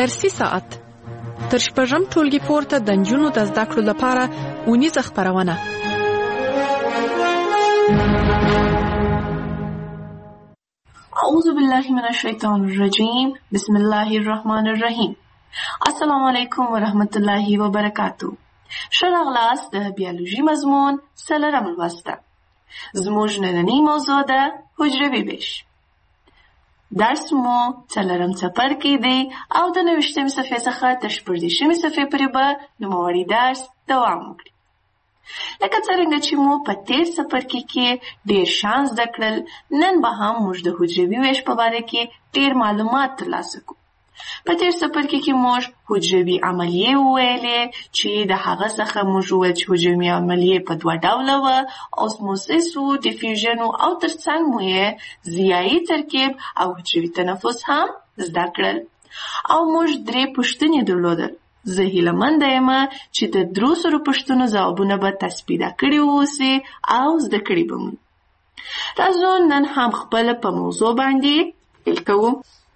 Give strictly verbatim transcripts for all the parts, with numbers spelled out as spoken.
درسي ساعت تر شپږم ټولګي پورته د نجونو د زده کړو لپاره اونیزه خپرونه. اعوذ بالله من الشیطان الرجیم. بسم الله الرحمن الرحیم. السلام علیکم ورحمت الله وبرکاتو. ښه راغلاست د بیولوژي مضمون څلورم لوسته. زموږ نننۍ موضوع ده حجروي ویش. درس مو څلورم څپرکی دی او د نویشتمې صفحې څخه تر شپږدېرشمې صفحې پورې به نوموړی درس دوام وکړي. لکه څرنګه چې مو په تېر څپرکي کې ډېر شیان زده کړل، نن به هم موږ د حجروي ویش په باره کې ډېر معلومات ترلاسه کړو. په تېر څپرکي کې موږ حجروي عملیې وویلې چې د هغه څخه موږ وویل چې حجروي عملیې په دوه ډوله وه، اوسموسیس و، ډیفیوژن و، او ترڅنګ مو یې ضیایي ترکیب او حجروي تنفس هم زده کړل. او موږ درې پوښتنې درلودل. زه هیله منده یم چې د درو سرو پوښتنو ځوابونه به تاسو پیدا کړي واوسئ او زده کړي به مو. راځو نن هم خپله په موضوع باندې پیل کوو.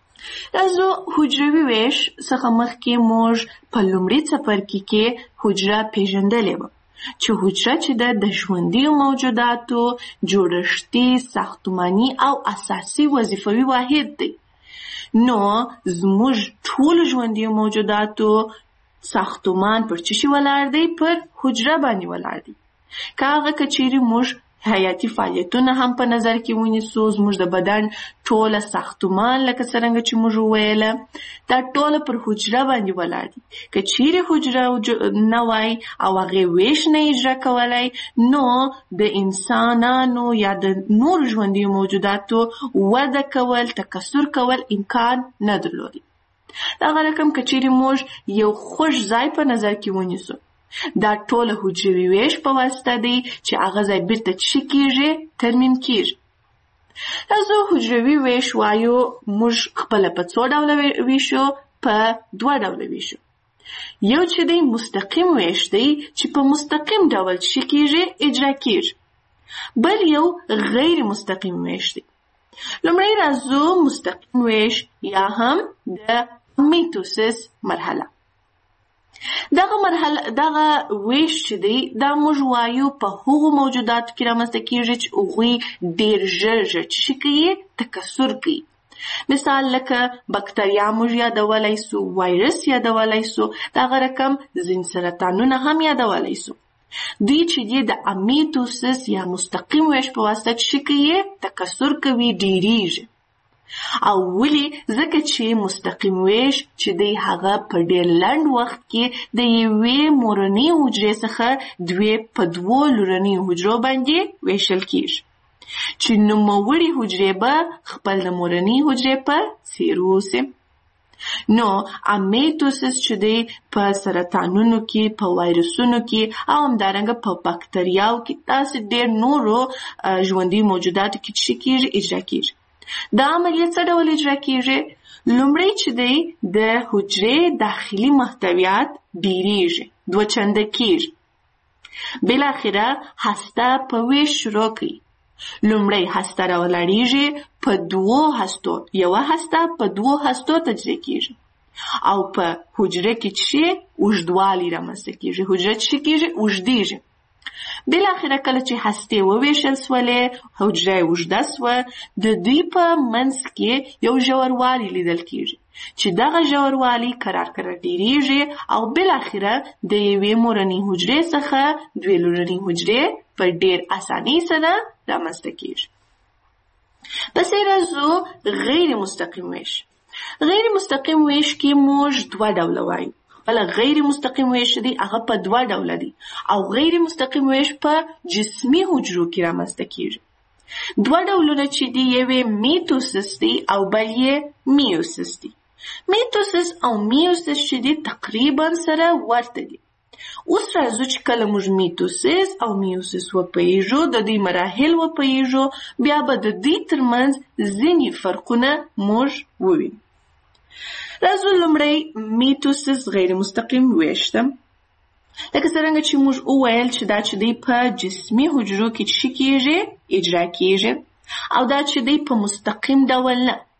راځو حجروي ویش څخه مخکې موږ په لومړي څپرکي کې حجره پیژندلې وه چې حجره چې ده د ژوندیو موجوداتو جوړښتي، ساختماني او اساسي وظیفوي واحد دی. نو زموږ ټولو ژوندیو موجوداتو ساختمان پر څه شي ولاړ دی؟ پر حجره باندې ولاړ دی. که هغه که چیرې موږ حیاتي فعالیتونه هم په نظر کې ونیسو، زموږ د بدن ټوله ساختمان لکه څرنګه چې موږ وویله دا ټوله پر حجره باندې ولاړ دي. که چیرې حجره نه وای او هغې ویش نه اجرا کولی، نو د انسانانو یا د نورو ژوندیو موجوداتو وده کول، تکثر کول امکان نه درلودی. دغه رقم که چیرې موږ یو خوږ ځای په نظر کې ونیسو، دا ټوله حجروي ویش په واسطه دی چې هغه ځای بیرته څه کېږي؟ ترمیم کېږي. راځو حجروي ویش وایو موږ خپله په څو ډوله ویشو؟ په دوه ډوله ویشو. یو چې دی مستقیم ویش دی چې په مستقیم ډول څه کېږي؟ اجرا کېږي. بل یو غیر مستقیم ویش دی. لومړی راځو مستقیم ویش یا هم د میتوسیس مرحله. دغه مرحله دغه ویش چې دی دا موږ وایو په هغو موجوداتو کې رامنځته کېږي چې هغوی ډېر ژر ژر څه کوي؟ تکثر کوي. مثال لکه بکتریا موږ یادولی سو، وایرس یادولی سو، دغه رقم ځینې سرطانونه هم یادولی سو. دوی چې دی د امیتوسیس یا مستقیم ویش په واسطه څه کوي؟ تکثر کوي، ډېریږي. او ولی؟ ځکه چې مستقیم ویش چې دی هغه په ډېر لنډ وخت کې د یوې مورنۍ حجرې څخه دوی په دوو لورنیو حجرو باندې ویشل کېږي چې نوموړې حجرې به خپل د مورنۍ حجرې په څېر اوسي. نو امیتوسیس چې دی په سرطانونو کې، په وایرسونو کې او همدارنګه په بکتریاو کې، داسې ډېر نورو ژوندي موجوداتو کې څه کېږي؟ اجرا کېږي. دا عملیه څه ډول اجرا کېږي؟ لومړی چې دی د حجرې داخلي محتویات ډېریږي، دوه چنده کېږي. بالاخره هسته په ویش شروع کوي. لومړی هسته راولاړېږي په دوو هستو، یوه هسته په دوو هستو تجزیه کېږي او په حجره کې چې اوږدوالی رامنځته کېږي، حجره چې کېږي؟ اوږدېږي. بالاخره کله چې هستې وویشل سولې، حجره یې اوږده سوه، د دوی په منځ کې یو ژوروالی لیدل کېږي چې دغه ژوروالی کرار کرار ډېرېږي او بالاخره د یوې مورنۍ حجرې څخه دوې لورنۍ حجرې په ډېر اسانۍ سره رامنځته کېږي. پسې راځو غیر مستقیم ویش. غیر مستقیم ویش کې موږ دوه ډوله وایو. بله غیر مستقیم ویش دی هغه په دوه ډوله دی او غیر مستقیم ویش په جسمي حجرو کې رامنځته کېږي. دوه ډولونه چې دی یوې میتوسیس دی او بل یې میوسیس دی. میتوسیس او میوسیس چې دی تقریبا سره ورته دي. اوس راځو چې کله موږ میتوسیس او میوسیس وپوهیږو، د دوی مراحل وپوهیږو، بیا به د دوی ترمنځ ځینې فرقونه موږ ووینو. راځو لومړی میتوسیس غیر مستقیم ویش ته. لکه څرنګه چې موږ وویل چې دا چې دی په جسمي حجرو کې څه کېږي؟ اجرا کېږي. او دا چې دی په مستقیم ډول نه،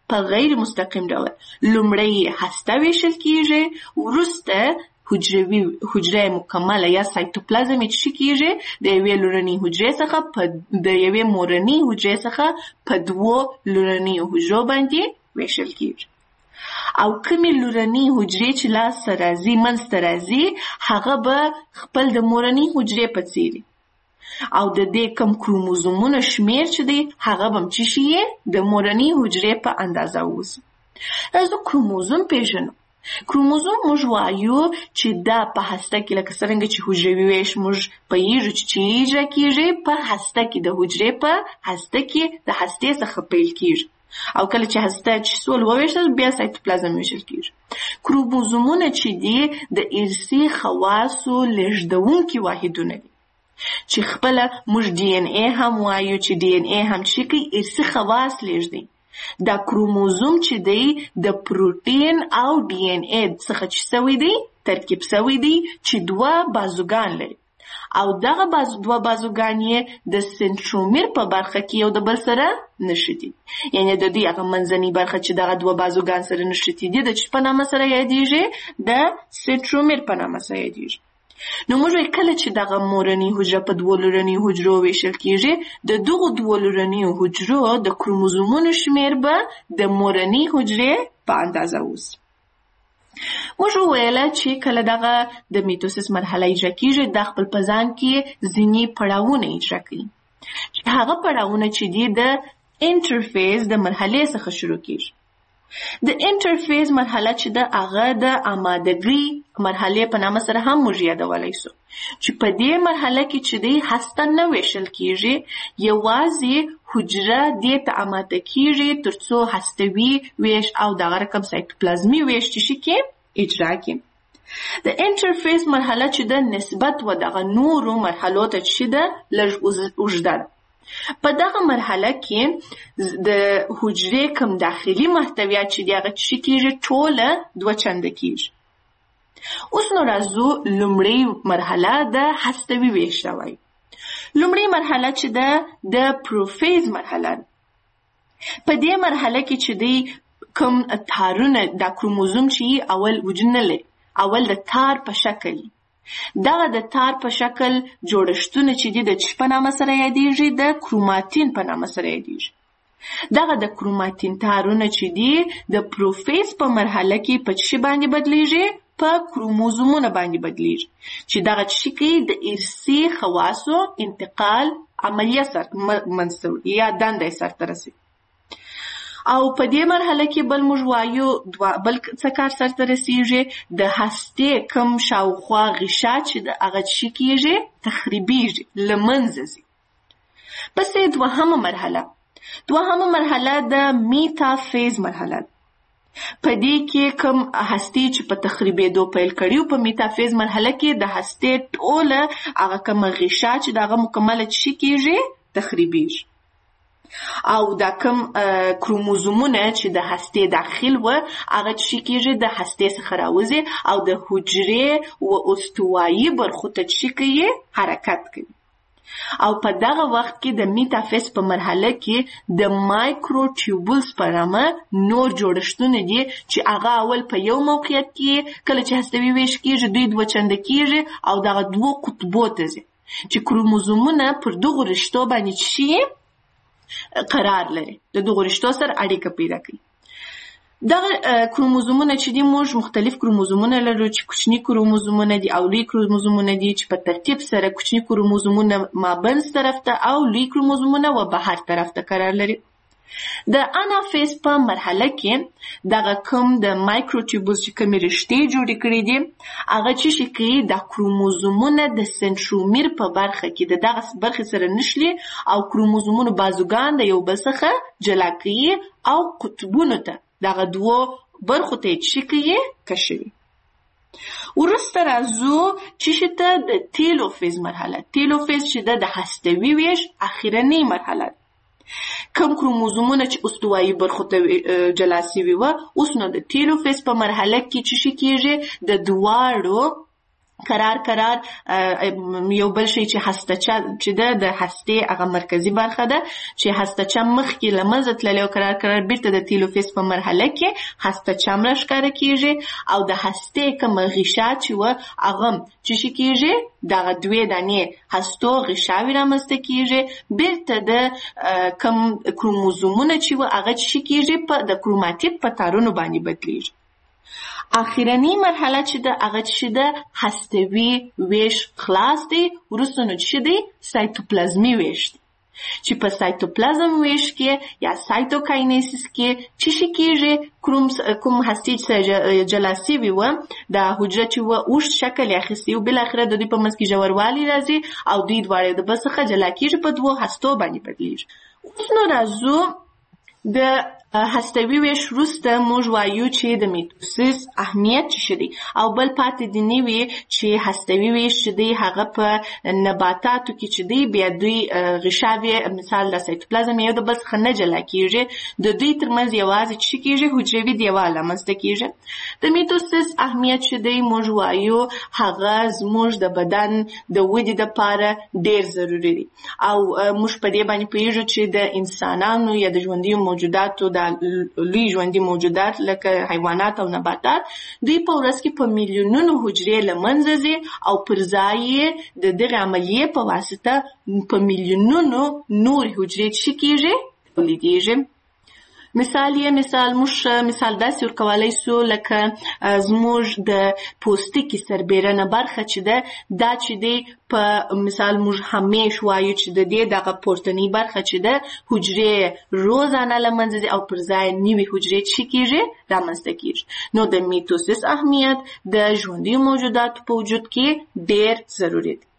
په غیر مستقیم ډول لومړی هسته ویشل کیږي، وروسته حجروي حجره مکمله یا سایتوپلازم چې کیږي د یوې لورنۍ حجرې څخه په د یوې مورنۍ حجرې څخه په دوو لورنۍ حجرو باندې ویشل کیږي. او کومې لورنۍ حجرې چې لاسته راځي منځته راځي هغه به خپل د مورنۍ حجرې په څیر او د دې کم کروموزومونو شمیر چې دی هغه به څه شي د مورنۍ حجرې په اندازه اوسي. راځو کروموزوم پیژنو. کروموزوم موږ وایو چې دا په هسته کې لکه څنګه چې حجروي ویش موږ پوهیږو چې چیرې اجرا کیږي، په هسته کې د حجرې په هسته کې د هستې څخه پیل کیږي او کله چې هسته چې سول وویشل بیا سایتوپلازم ویشل کیږي. کروموزومونه چې دي د ارثي خواصو لېږدونکي واحدونه دي چې خپله موږ ډي ان اے هم وایو چې ډي ان اے هم چې کوي ارثي خواص لېږدوي. دا کروموزوم چې دی د پروتین او ډي ان اے څخه چې سوی دی ترکیب سوی دی چې دوه بازوګان لري او دغه باز دوه بازوګان یې د سنترومیر په برخه کې یو د بل سره نښتي، یعنی د دې هغه منځنۍ برخه چې دغه دوه بازوګان سره نښتي دي د چی په نامه سره یادیږي د سنترومیر په نامه سره یادیږي. نو موږ کله چې دغه مورنۍ حجره په دوه لورنۍ حجرو ویشل کیږي د دغه دوه لورنۍ حجرو د کروموزومونو شمیر به د مورنۍ حجرې په اندازه اوسي. موږ ویل چې کله دغه د میتوسیس مرحله اجرا کیږي د خپل په ځان کې ځینې پړاوونه اجرا کوي چې هغه پړاوونه چې دي د انټرفیس د مرحلې څخه شروع کیږي. د انټرفیس مرحله چې د هغه د آمادګۍ مرحلې په نامه سره هم موږ یادولی سو چې په دې مرحله کې چې دی هسته نه ویشل کیږي، یوازې حجره دې ته آماده کیږي ترڅو هستوي ویش او دغه رقم سایتوپلازمي ویش چې شي کې اجرا کړي. د انټرفیس مرحله چې د نسبت و دغه نورو مرحلو ته چې ده لږ اوږده ده. په دغه مرحله کې د حجرې کم داخلي محتویات چې دی هغه چې کیږي ټوله دوه چنده کیږي. اوس نو راځو لومړی مرحله د هستوي ویش ته وایي. لومړی مرحله چې ده د پروفیز مرحله ده. په دې مرحله کې چې دی کم تارونه د کروموزوم چې اول وجود نه لري، اول د تار په شکل دغه د تار په شکل جوړښتونه چې دي د چی په نامه سره یادیږي د کروماتین په نامه سره یادیږي. دغه د کروماتین تارونه چې دي د پروفیز په مرحله کې په چی باندې بدلیږي؟ په کروموزومونه باندې بدلیږي چې دغه چی کوي د ارثي خواصو انتقال عملیه سر منځته یا دنده سرته رسوي. او په دې مرحله کې بل موږ وایو بل څه کار سرته رسیږي د هستې کم شاوخوا غشا چې د هغه چی کیږي تخریبیږي له منځه ځي. پسې دوهمه مرحله دوهمه مرحله د میتافیز مرحله ده. په دې کې کم هستې چې په تخریبېدو پیل کړي په میتافیز مرحله کې د هستې ټوله هغه کم غشا چې دغه مکمله چی کیږي تخریبیږي او دا کم کروموزومونه چې د هستې داخل و هغه چی کیږي د هستې څخه راوځي او د حجرې و استوایي برخو ته چی کوي حرکت کوي. او په دغه وخت کې د میتافیز په مرحله کې د مایکروټیوبولز په نامه نور جوړښتونه دي چې هغه اول په یو موقعیت کې کله چې هستوي ویش کیږي دوی دوه چنده کیږي او دغه دوه قطبو ته ځي چې کروموزومونه پر دغو رشتو باندې شي قرار لري، د دغو رشتو سره اړیکه پیدا کوي. دغه کروموزومونه چې دي موږ مختلف کروموزومونه لرو چې کوچني کروموزومونه دي او لوی کروموزومونه دي چې په ترتیب سره کوچني کروموزومونه مابینځ طرف ته او لوی کروموزومونه و بهر طرف ته قرار لري. د انافیز په مرحله کې دغه کوم د مایکروټیوبولز چې کومې رشتې جوړې کړي دي هغه چې شي کوي د کروموزومونه د سنترومیر په برخه کې د دغه برخې سره نښلي او کروموزومونو بازوګان د یو بل څخه جلا کوي او قطبونو ته دغه دوه برخو ته چې کوي کشوي. وروسته راځو چې ته د تیلوفیز مرحله. تیلوفیز چې د هستوي ویش اخرنۍ مرحله ده. کم کروموزومونه چې استوایي برخو ته جلا سوي وه اوس نو د تیلوفیز په مرحله کې چې شي کیږي د دواړو قرار قرار یو بل شی چې هستچه چې ده د هستې هغه مرکزي برخه ده چې هستچه مخکې له منځه تللی او قرار قرار بیرته د تیلوفیز په مرحله کې هستچه هم راښکاره کېږي او د هستې کومه غشا چې وه هغه چې شي کېږي دغه دوې دانې هستو غشاوې رامنځته کېږي بیرته د کوم کروموزومونه چې وه هغه چې شي کېږي په د کروماتید په تارونو باندې بدلیږي. آخرنی مرحله چې ده هغه چې ده هستوي ویش خلاص دی. وروسته نو چې دی سایتوپلازمي ویش دی چې په سایتوپلازم ویش کې یا سایتوکاینیسیس کې چې شي کېږي کوم هستې چې جلا سوي وه دا حجره چې وه اوږد شکل یې اخیستی و بالاخره د دوی په منځ کې ژوروالی راځي او دوی دواړه د بل څخه جلا کېږي په دوو هستو باندې بدلیږي. اوس نو راځو د هستوي ویش وروسته موږ وایو چې د میتوسیس اهمیت څه دی او بل پاتې دی نوي چې هستوي ویش چې دی هغه په نباتاتو کې چې دی بیا دوی غشاوې مثال د سایتوپلازم یو د بل څخه نه جلا کېږي د دوی ترمنځ یوازې څه کېږي حجروي دیوال رامنځته کېږي. د میتوسیس اهمیت چې دی موږ وایو هغه زموږ د بدن د ودې دپاره ډېر ضروري دی او موږ په دې باندې پوهېږو چې د انسانانو یا د ژوندیو موجوداتو د لوی ژوندي موجودات لکه حیوانات او نباتات دوی په ورځ کې په میلیونونو حجرې له منځه ځي او پر ځای یې د دغې عملیې په واسطه په میلیونونو نورې حجرې چې کېږي تولیدېږي. مثال یې مثال موږ مثال داسې ورکولی سو لکه زموږ د پوستکي سربیرنه برخه چې ده دا چې دی په مثال موږ همیش وایو چې د دې دغه پورتنۍ برخه چې ده حجرې روزانه له منځه ځي او پر ځای نوي حجرې چې کېږي رامنځته کېږي. نو د میتوسیس اهمیت د ژوندیو موجوداتو په وجود کې ډېر ضروري دی.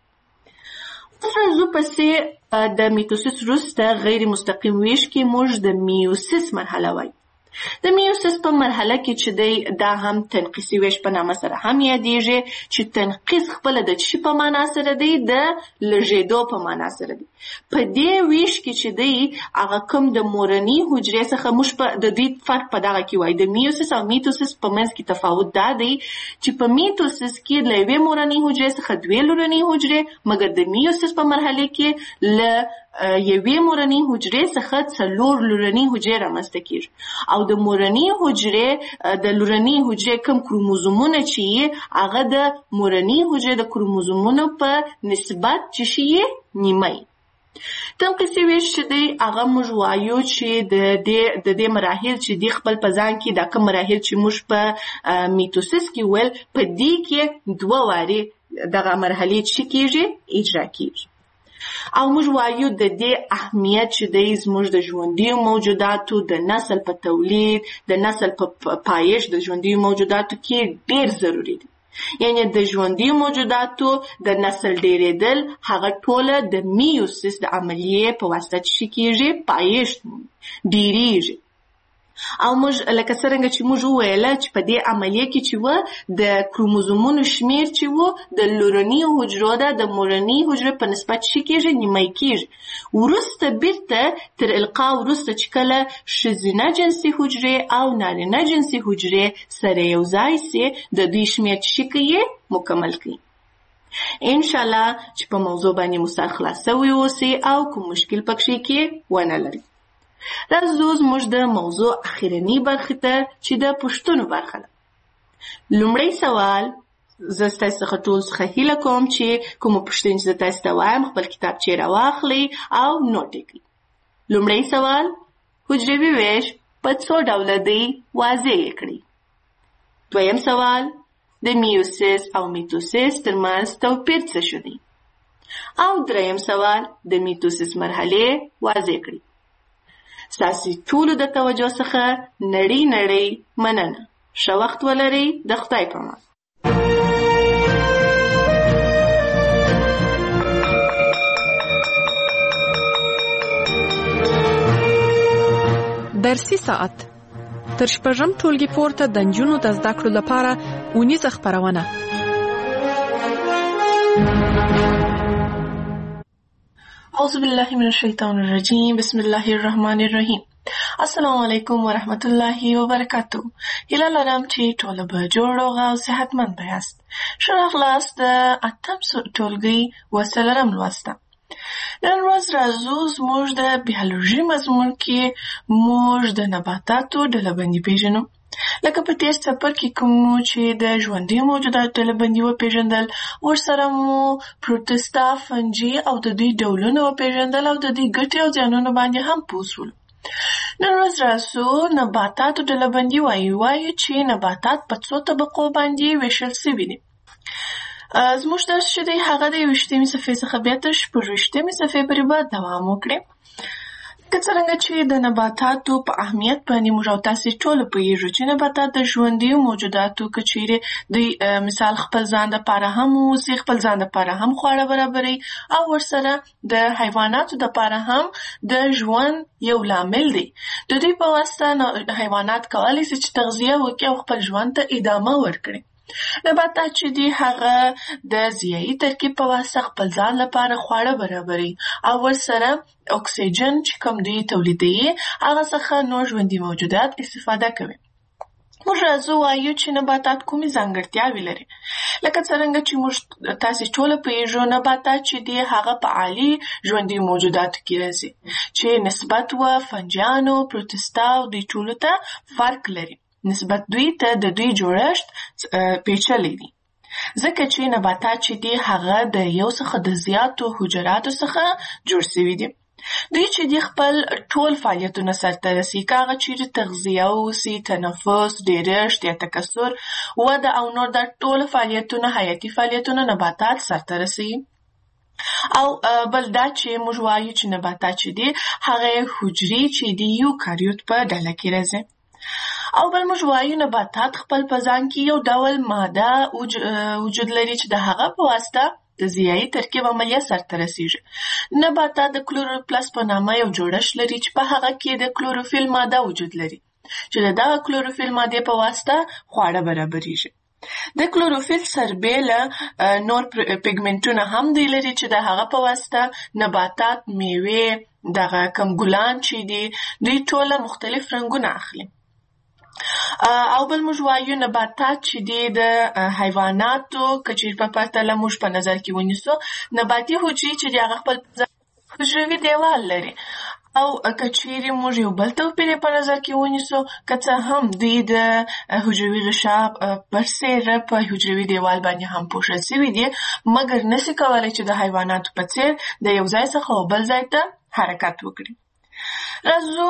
اوس راځو پسې د میتوسیس وروسته غیر مستقیم ویش کې موږ د میوسیس مرحله وایو. د میوسیس په مرحله کې چې دی دا هم تنقیصي ویش په نامه سره هم یادېږي چې تنقیص خپله د څه په معنا سره دی د لږېدو په معنا سره دی. په دې ویش کې چې دی هغه کوم د مورنۍ حجرې څخه موږ په د دوی فرق په دغه کې وایو د میوسیس او میتوسیس په منځ کې تفاوت دا دی چې په میتوسیس کې له یوې مورنۍ حجرې څخه دوې لورنۍ حجرې مګر د میوسیس په مرحله کې له یوې مورنۍ حجرې څخه څلور لورنۍ حجرې رامنځته کېږي او د مورنۍ حجرې د لورنۍ حجرې کوم کروموزومونه چې یې هغه د مورنۍ حجرې د کروموزومونو په نسبت چې شي یې نیمه یي. تنقیصي ویش چې دی هغه موږ وایو چې د دې د دې مراحل چې دی خپل په ځان کې دا کوم مراحل چې موږ په میتوسیس کې ویل په دې کې دوه وارې دغه مرحلې چې کېږي اجرا کېږي او موږ وایو د دې اهمیت چې دی زموږ د ژوندیو موجوداتو د نسل په تولید د نسل په پایښت د ژوندیو موجوداتو کې ډېر ضروري دی. یعنی د ژوندیو موجوداتو د نسل ډېرېدل هغه ټوله د میوسیس د عملیې په واسطه چې کېږي پایښت ډېرېږي او موږ لکه څرنګه چې موږ وویله چې په دې عملیه کې چې وه د کروموزومونو شمیر چې وه د لورنیو حجرو ده د مورنۍ حجرې په نسبت چې کېږي نیمه کېږي. وروسته بیرته تر القا وروسته چې کله ښځینه جنسي حجرې او نارینه جنسي حجرې سره یو ځای سي د دوی شمیر چې کوي مکمل کوي. انشاءالله چې په موضوع باندې مو سر خلاص سوی اوسي او کوم مشکل پکښې کې ونه لري. راځو زموږ د موضوع اخرنۍ برخې ته چې د پوښتنو برخه ده. لومړی سوال زه ستاسو څخه ټول څخه هیله کوم چې کومه پوښتنې چې زه تاسو ته وایم خپل کتابچې راواخلئ او نوټ یې کړئ. لومړی سوال حجروي ویش په څو ډوله دی واضح یې کړئ. دویم سوال د میوسیس او میتوسیس ترمنځ توپیر څه شو دی او دریم سوال د میتوسیس مرحلې واضح کړئ. ستاسو ټولو د توجه څخه نړۍ نړۍ مننه. ښه وخت ولرئ. د خدای په امان. درسي ساعت تر شپږم ټولګي پورته د نجونو د زده کړو لپاره اونیزه خپرونه. أعوذ بالله من الشيطان الرجيم. بسم الله الرحمن الرحيم. السلام علیکم ورحمت الله وبرکاتو. هیله لرم چې ټول به جوړ او صحتمند یاست. ښه راغلاست د اتم ټولګي وسلرم لوسته. نن ورځ راځو زموږ د بیولوژي مضمون کې موږ د نباتاتو ډلبندي پیژنو. لکه په تیر څپر کې کوم چې د ژوندي موجوداتو ډلبندي وپیژندل، ورسره مو پروټستا، فنجي او د دوی ډولونه وپیژندل او د دوی ګټې او زیانونه باندې هم پوه شولو. نن ورځ راځو نباتاتو ډلبندي وایو. وایو چې نباتات په څو طبقو باندې ویشل شوي دي. زموږ درس چې دی هغه د یوویشتمې صفحې څخه بیا تر شپږویشتمې صفحې پورې به دوام وکړي. که څرنګه چې د نباتاتو په اهمیت باندې موږ او تاسې ټول پوهیږو چې نباتات د ژوندي موجوداتو که چیرې دوی مثال خپل ځان دپاره هم اوسي، خپل ځان دپاره هم خواړه برابروي او ورسره د حیواناتو دپاره هم د ژوند یو لامل دی. د دوی په واسطه حیوانات کولی شي چې تغذیه وکړي او خپل ژوند ته ادامه ورکړي. نباتات چې دي هغه د ضیایي ترکیب په واسطه خپل ځان لپاره خواړه برابروي او ورسره اکسیجن چې کوم دوی تولیدوي هغه څخه نور ژوندي موجودات استفاده کوي. موږ راځو وایو چې نباتات کومې ځانګړتیاوې لري. لکه څرنګه چې موږ تاسې ټوله پوهیږو نباتات چې دي هغه په عالي ژوندي موجوداتو کې راځي چې نسبت و فنجیانو، پروټستا او دوی ټولو ته فرق لري. نسبت دوی ته د دوی جوړښت پیچلی دی، ځکه چې نباتات چې دي هغه د یو څخه د زیاتو حجراتو څخه جوړ شوي دي. دوی چې دي خپل ټول فعالیتونه سرته رسوي، که هغه چیرې تغذیه اوسي، تنفس، ډیرښت یا تکثر، وده او نور دا ټول فعالیتونه حیاتي فعالیتونه نباتات سرته رسوي. او بل دا چې موږ وایو چې نباتات چې دي هغه حجرې چې دي یوکاریوت په ډله کې راځي. او بل موږ وایو نباتات خپل په ځان کې یو ډول ماده وجود لري چې د هغه په واسطه د ضیایي ترکیب عملیه سرته رسیږي. نباتات د کلوروپلاست په نامه یو جوړښت لري چې په هغه کې د کلوروفیل ماده وجود لري چې د دغه کلوروفیل مادې په واسطه خواړه برابریږي. د کلوروفیل سربیله نور پیګمنټونه هم دی لري چې د هغه په واسطه نباتات، میوې، دغه کم ګلان چې دي دوی ټوله مختلف رنګونه اخلي. او بل موږ وایو نباتات چې دي د حیواناتو که چیرې په پرتله موږ په نظر کې ونیسو، نباتي حجرې چې دي هغه خپل حجروي دیوال لري. او که چیرې موږ یو بل توپیر په نظر کې ونیسو، که څه هم دوی د حجروي غشا برسېره په حجروي دیوال باندې هم پوښل شوي دي، مګر نشي کولی چې د حیواناتو په څېر د یو ځای څخه بل ځای ته حرکت وکړي. راځو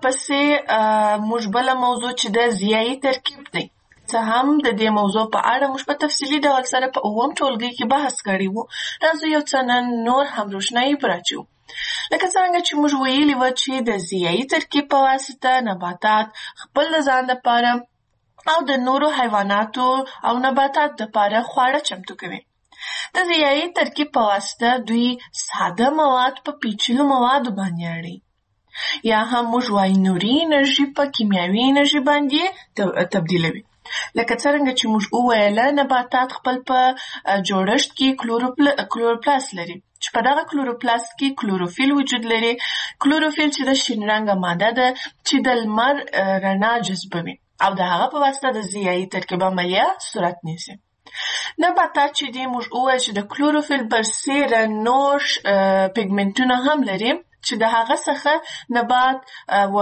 ورپسې موږ بله موضوع چې د ضیایي ترکیب دی. څه هم د دې موضوع په اړه موږ په تفصیلي ډول سره په اووم ټولګي کې بحث کړی وو. راځو یو څه نن نور هم روښنایي پرې اچوو. لکه څرنګه چې موږ ویلي وو چې د ضیایي ترکیب په واسطه نباتات خپل د ځان لپاره او د نورو حیواناتو او نباتات لپاره خواړه چمتو کوي. د ضیایي ترکیب په واسطه دوی ساده مواد په پیچلو موادو باندې اړوي، یا هم موږ وایو نوري انرژي په کیمیاوي انرژي باندې تبدیلوي. لکه څرنګه چې موږ وویله نباتات خپل په جوړښت کې کلوروپلاست لري چې په دغه کلوروپلاست کې کلوروفیل وجود لري. کلوروفیل چې د شین رنګه ماده ده چې د لمر رڼا جذبوي او د هغه په واسطه د ضیایي ترکیب عملیه صورت نیسي. نباتات چې دي موږ وویل چې د کلوروفیل برسېره نور پیګمنټونه هم لري چې د هغه څخه نبات و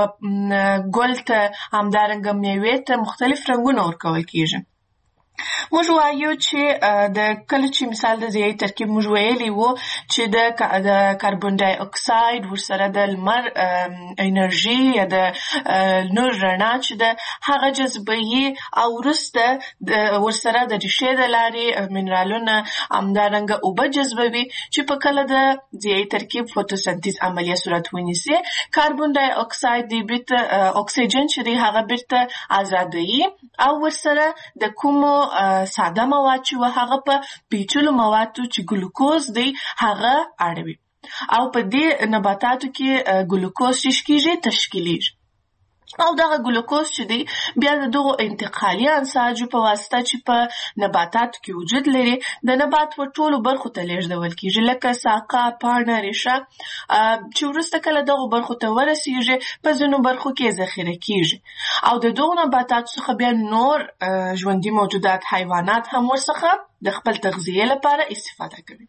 ګل ته همدارنګه میوې ته مختلف رنګونه ورکول کېږي. موږ وایو چې د کله چې مثال د ضیایي ترکیب موږ ویلي وو چې د کاربن ډای اکساید ورسره د لمر انرژي یا د نور رڼا چې ده هغه جذبوي او وروسته ورسره د ریښې د لارې منرالونه همدارنګه اوبه جذبوي چې په کله د ضیایي ترکیب فوتوسنتیز عملیه صورت ونیسي. کاربن ډای اکساید دی بیرته اکسیجن چې دی هغه بیرته ازادوي او ورسره د کومو ساده مواد چې هغه په پیچلو موادو چې ګلوکوز دی هغه اړوي او په دې نباتاتو کې ګلوکوز چې کېږي تشکیلیږي. او دغه ګلوکوز چې دی بیا د دغو انتقالي انساجو په واسطه چې په نباتاتو کې وجود لري د نبات په ټولو برخو ته لیږدول کیږي، لکه ساقه، پاڼه، ریښه، چې وروسته کله دغو برخو ته ورسیږي په ځینو برخو کې ذخیره کیږي او د دغو نباتاتو څخه بیا نور ژوندي موجودات حیوانات هم ورڅخه د خپل تغذیې لپاره استفاده کوي.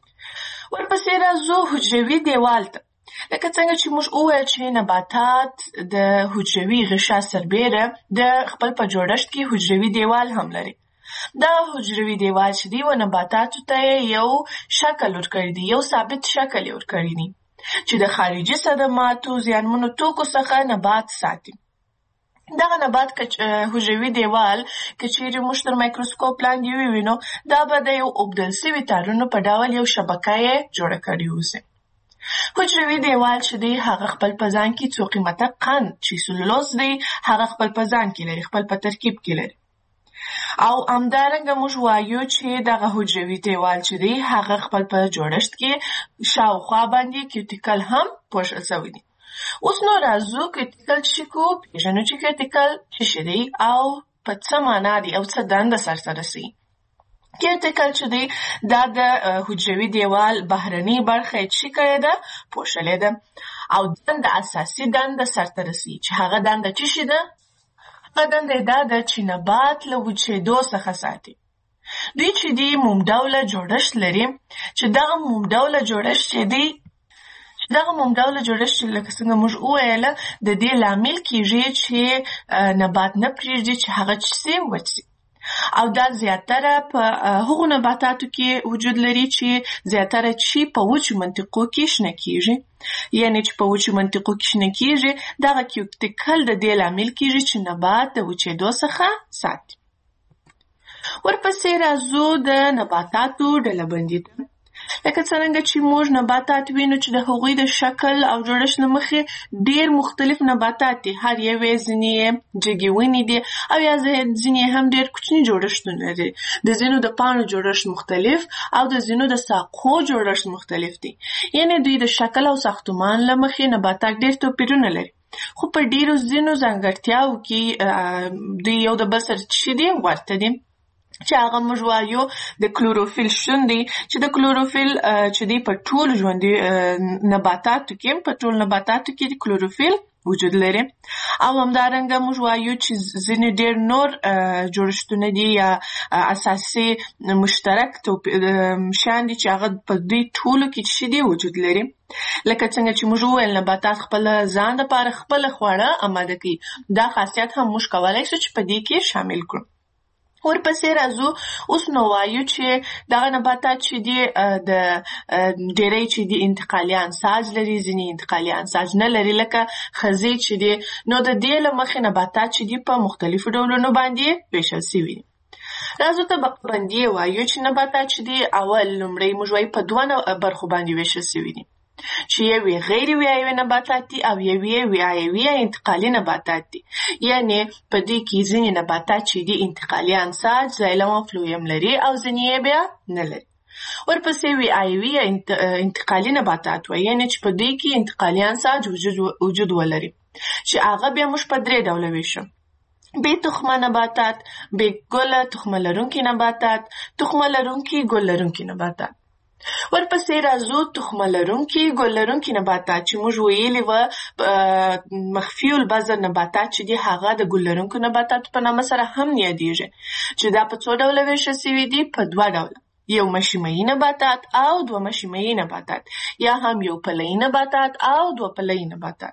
ورپسې راځو حجروي دیوال ته. لکه څنګه چې موږ وویل چې نباتات د حجروي غشا سربیره د خپل په جوړښت کې حجروي دیوال هم لري. دا حجروي دیوال چې دی و نباتاتو ته یو شکل ورکړی دی، یو ثابت شکل یې ورکړی دی چې د خارجي صدماتو زیانمنو توکو څخه نبات ساتي. دغه نبات حجروي دیوال که چیرې موږ تر مایکروسکوپ لاندې ووینو دا به د یو اوبدل سوي تارونو په ډول یو شبکه یې جوړه کړې اوسي. حجروي دیوال چې دی هغه خپل په ځان کې څو قیمته قند چې سلولوز دی هغه خپل په ځان کې لري، خپل په ترکیب کې لري. او همدارنګه موږ وایو چې دغه حجروي دیوال چې دی هغه خپل په جوړښت کې شاوخوا باندې کیوټیکل هم پوښل شوی دی. اوس نو راځو کیوټیکل چې کو پیژنو چې کیوټیکل څه دی او په څه معنا دی او څه دنده سرته رسوي. کیوټیکل چې دی دا د حجروي دیوال بهرنۍ برخه یې څه کړې ده پوښلې ده او دنده اساسي دنده سرته رسوي چې هغه دنده څه ده؟ هغه دنده یې دا ده چې نبات له وچېدو څخه ساتي. دوی چې دی موم ډوله جوړښت لري چې دغه موم ډوله جوړښت چې دی دغه موم ډوله جوړښت چې لکه څنګه موږ وویله د دې لامل کیږي چې نبات نه پرېږدي چې هغه څه سي وچ سي. او دا زیاتره په هغو نباتاتو کې وجود لري چې زیاتره چې په وچو منطقو کې شنه کیږي، یعنی چې په وچو منطقو کې شنه کیږي دغه کیوټیکل د دې لامل کیږي چې نبات د وچېدو څخه ساتي. ورپسې راځو د نباتاتو ډلبندي ته. لکه څرنګه چې موږ نباتات وینو چې د هغوی د شکل او جوړښت له مخې ډېر مختلف نباتات دي، هر یو یې ځینې جګې ونې دي او یا ځینې هم ډېر کوچني جوړښتونه لري. د ځینو د پاڼو جوړښت مختلف او د ځینو د ساقو جوړښت مختلف دي، یعنې دوی د شکل او ساختمان له مخې نباتات ډېر توپیرونه لري، خو په ډېرو ځینو ځانګړتیاو کې دوی یو د بل سره څه دي ورته دي چې هغه موږ وایو د کلوروفیل شتون دی چې د کلوروفیل چې دی په ټولو ژوندي نباتاتو کې په ټولو نباتاتو کې د کلوروفیل وجود لري. او همدارنګه موږ وایو چې ځینې ډېر نور جوړښتونه دي یا اساسي مشترک شیان دي چې هغه په دوی ټولو کې څه دي وجود لري. لکه څنګه چې موږ وویل نباتات خپل ځان لپاره خپل خواړه آماده کوي، دا خاصیت هم موږ کولی شو چې په دې کې شامل کړو. ورپسې راځو اوس نو وایو چې دغه نباتات چې دي د ډېری چې دي انتقالي انساج لري، ځینې انتقالي انساج نه لري لکه خزې چې دي. نو د دې له مخې نباتات چې دي په مختلفو ډولونو باندې ویشل سوي دي. راځو طبقه بندي وایو چې نباتات چې دي اول لومړی موږ وایو په دوه برخو باندې ویشل سوي دي چې یو غیر ویایوي نباتات دي او یو ویایوي انتقالي نباتات دي. یعنی په دې کې ځینې نباتات چې دي انتقالي انساج زایلم او فلویم لري او ځینې بیا نه لري. ورپسې ویایوي انتقالي نباتات وایي، یعنی چې په دې کې انتقالي انساج وجود ولري چې هغه بیا موږ په درې ډوله ویشو: بې تخمه نباتات، بې ګله تخمه لرونکي نباتات، تخمه لرونکي ګل لرونکي نباتات. ورپسې راځو تخمه لرونکي ګل لرونکي نباتات چې موږ ویلي وه مخفي البذر نباتات چې دي هغه د ګل لرونکو نباتاتو په نامه سره هم یادیږي چې دا په څو ډوله ویشل سوي دي؟ په دوه ډوله، یو مشیمه‌ایي نباتات او دوه مشیمه‌ایي نباتات، یا هم یو پله‌ایي نباتات او دوه پله‌ایي نباتات.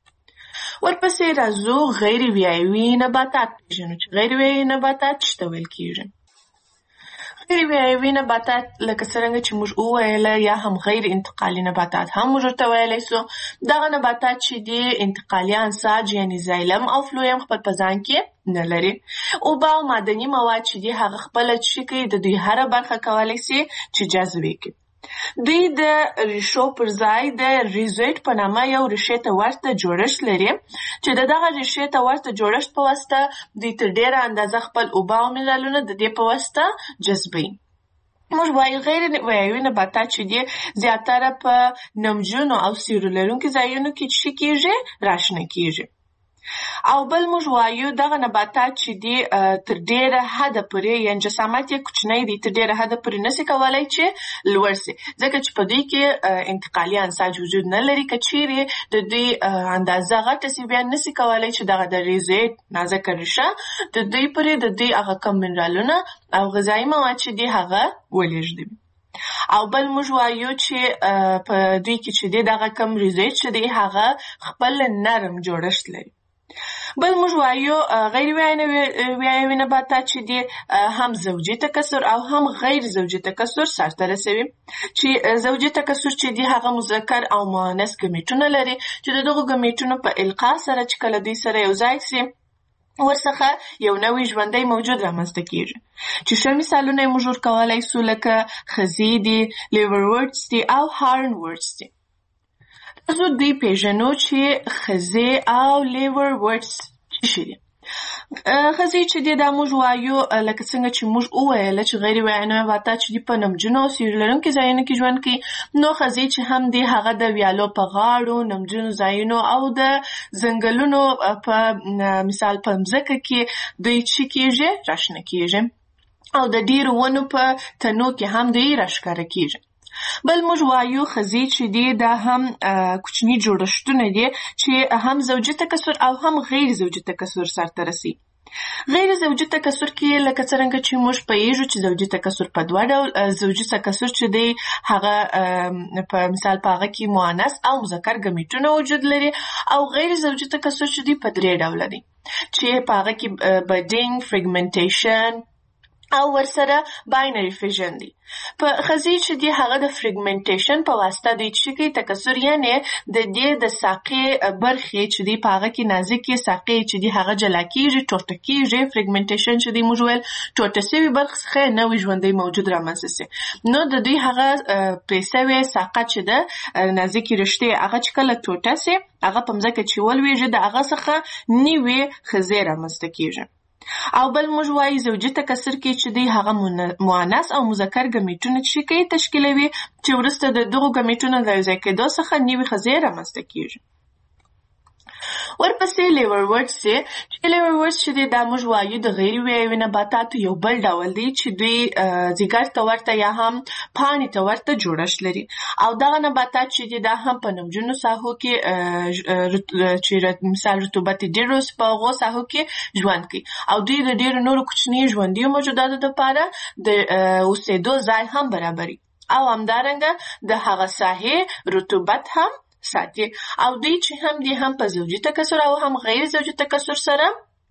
ورپسې راځو غیر ویایوي نباتات پیژنو چې غیر ویایوي نباتات څه ته ویل کیږي. غیر ویایوي نباتات لکه څرنګه چې موږ وویله یا هم غیر انتقالي نباتات هم موږ ورته ویلی سو. دغه نباتات چې دي انتقالي انساج یعنی زایلم او فلویم خپل په ځان کې نه لري. اوبه او معدني مواد چې دي هغه خپله څه کوي، د دوی هره برخه کولی سي چې جذبې کړي. دوی د ریښو پر ځای د ریزویډ په نامه یو ریښې ته ورته جوړښت لري چې د دغه ریښې ته ورته جوړښت په واسطه دوی تر ډېره اندازه خپل اوبه او منرالونه د دې په واسطه جذبوي. موږ وایو غیر ویایوي نباتات چې دي زیاتره په نمجنو او سیوري لرونکي ځایونو کې څه کیږي؟ راشنه کیږي. او بل موږ وایو دغه نباتات چې دي تر ډیره حده پورې یعنې جسامت یې کوچنی دی تر ډیره حده پورې نسي کولی چې لوړ سي ځکه چې په دوی کې انتقالي انساج وجود نه لري که چیرې د دوی اندازه غټه سي بیا نسي کولی چې دغه د ریزې نازکه ریشه د دوی پورې د دوی هغه کم منرالونه او غذایي مواد چې دي هغه ولېږدوي او بل موږ وایو چې په دوی کې چې دی دغه کم ریزې چې دی هغه خپل نرم جوړښت لري بل موږ وایو غیر ویایوي نباتات چې دي هم زوجي تکثر او هم غیر زوجي تکثر سرته رسوي چې زوجي تکثر چې دي هغه مذکر او مؤنث ګمیټونه لري چې د دغو ګمیټونو په القا سره چې کله دوی سره یو ځای سي ورڅخه یو نوی ژوندی موجود رامنځته کیږي چې ښه مثالونه یې موږ ورکولی سو لکه خزي دي لیورورډز دي او هارنورډز دي زه دوی پیژنو چې خزي او لیورورډز څه شي دي خزي چې دي دا موږ وایو لکه څنګه چې موږ وویله چې غیر ویایي نباتات چې دي په نمجنو او سیوري لرونکي ځایونو کې ژوند کوي نو خزي چې هم دي هغه د ویالو په غاړو نمجنو ځایونو او د ځنګلونو په مثال په مځکه کې دوی څه کیږي راشنه کیږي او د ډیرو ونو په تنو کې هم دوی راښکاره کیږي بل موږ وایو خزي چې دي دا هم کوچني جوړښتونه دي چې هم زوجي تکثر او هم غیر زوجي تکثر سرته رسي غیر زوجي تکثر کې لکه څرنګه چې موږ پوهیږو چې زوجي تکثر په دوه ډول زوجي تکثر چې دی هغه په مثال په هغه کې مؤنث او مذکر ګمیټونه وجود لري او غیر زوجي تکثر چې دی په درې ډوله دي چې په هغه کې بډینګ فریګمنټیشن او ورسره باینري فیژن دي په خزي چې دی هغه د فریګمنټیشن په واسطه دی چې کوي تکثر یعنی د دې د ساقې برخې چې دی په هغه کې نازکې ساقې چې دی هغه جلا کیږي ټوټه کیږي فریګمنټیشن چې دی موږ ویل ټوټه سوي برخه څخه نوې ژوندی موجود رامنځته سي نو د دوی هغه پریسوي ساقه چې ده نازکې رشتې هغه چې کله ټوټه سي هغه په مځکه چې ولویږي د هغه څخه نوې خزي رامنځته کیږي او بل موږ وایي زوجي تکثر کې چې دی هغه مؤنث او مذکر ګمیټونه چې کوي تشکیلوي چې وروسته د دغو ګمیټونو د یوځای کېدو څخه نوې خزې رامنځته کیږي ورپسې لیورورډز دي چې لیورورډز چې دی دا موږ وایو د غیر ویایوي نباتاتو یو بل ډول دی چې دوی ځیګر ته ورته یا هم پاڼې ته ورته جوړښت لري او دغه نباتات چې دی دا هم په نمجنو ساحو کې چې مثال رطوبت ډېر وي په هغو ساحو کې ژوند کوي او دوی د ډېرو نورو کوچنیو ژوندیو موجوداتو دپاره د اوسېدو ځای هم برابري او همدارنګه د هغه ساحې رطوبت هم ساتي او دوی چې هم دي هم په زوجي تکثر او هم غیر زوجي تکثر سره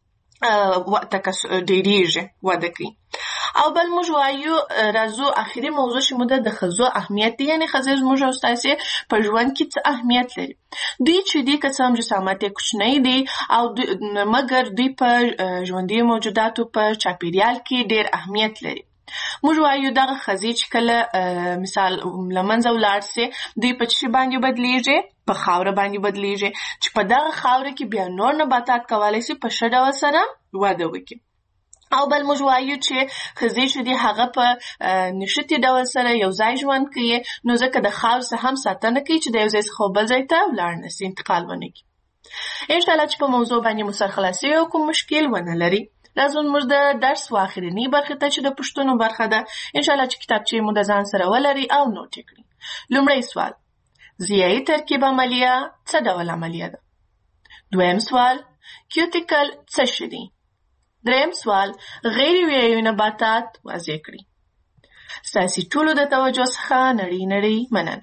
تکثر ډېرېږي وده کوي او بل موږ وایو راځو اخري موضوع چې موږ د ښځو اهمیت دی یعنې ښځې زموږ او ستاسې په ژوند کې څه اهمیت لري دوی چې دي که څه هم جسامت یې کوچنی دی او مګر دوی په ژوندي موجوداتو په چاپیریال کې ډېر اهمیت لري موږ وایو دغه خزي چې کله مثال له منځه ولاړ سي دوی په څه باندې بدلیږي په خاوره باندې بدلیږي چې په دغه خاوره کې بیا نور نباتات کولی سي په ښه ډول سره وده وکړي او بل موږ وایو چې خزي چې دي هغه په نښتي ډول سره یو ځای ژوند کوي نو ځکه د خاورې څخه هم ساتنه کوي چې د یو ځای څخه بل ځای ته ولاړ نه سي انتقال ونه کړي انشاءالله چې په موضوع باندې مو سرخلاصي او کوم مشکل ونه لري راځو موږ د درس و اخرنۍ برخې ته چې د پوښتنو برخه ده انشاءالله چې کتابچې مو د ځان سره ولري او نوټ یې کړي لومړی سوال ضیایي ترکیب عملیه څه ډول عملیه ده دویم سوال کیوتیکل څه شی دي دریم سوال غیر ویایي نباتات واضح کړي ستاسې ټولو د توجه څخه نړۍ نړۍ مننه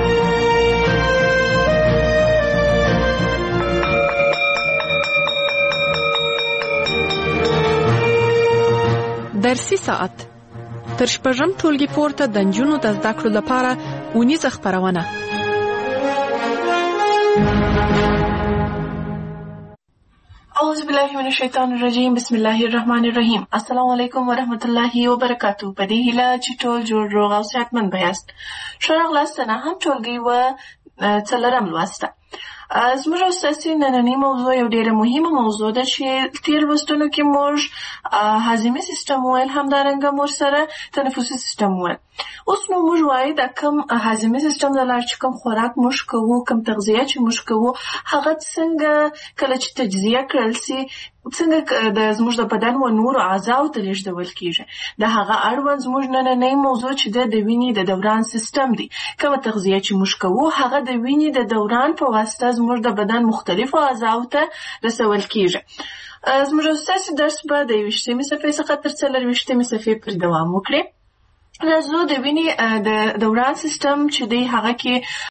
درسي ساعت تر شپږم ټولګي پورته د نجونو د زده کړو لپاره اونیزه خپرونه اعوذ بالله من الشیطان الرجیم بسم الله الرحمن الرحیم السلام علیکم ورحمت الله وبرکاتو په دې هیله چې ټول جوړ روغ او صحتمند یاست ښه راغلاست نه هم ټولګي و څلورم لوسته زموږ او ستاسې نننۍ موضوع یو ډېره مهمه موضوع ده چې تېر لوستونو کې موږ هاضمي سیستم وویل، همدارنګه موږ سره تنفسي سیستم وویل. اوس نو موږ وایو د کوم هاضمي سیستم د لارې چې کوم خوراک موږ کوو، کوم تغذیه چې موږ کوو، هغه څنګه کله چې تجزیه کړل سي څنګه د زموږ د بدن و نورو اعضاو ته لیږدول کېږي. د هغه اړوند زموږ نننۍ موضوع چې ده د وینې د دوران سیستم دی. کومه تغذیه چې موږ کوو هغه د وینې د دوران په واسطه زموږ د بدن مختلفو اعضاو ته رسول کېږي. زموږ او ستاسې درس به د یویشتمې صفحې څخه تر څلرویشتمې صفحې پورې دوام وکړي. راځو د وینې د دوران سیستم چې دی هغه کې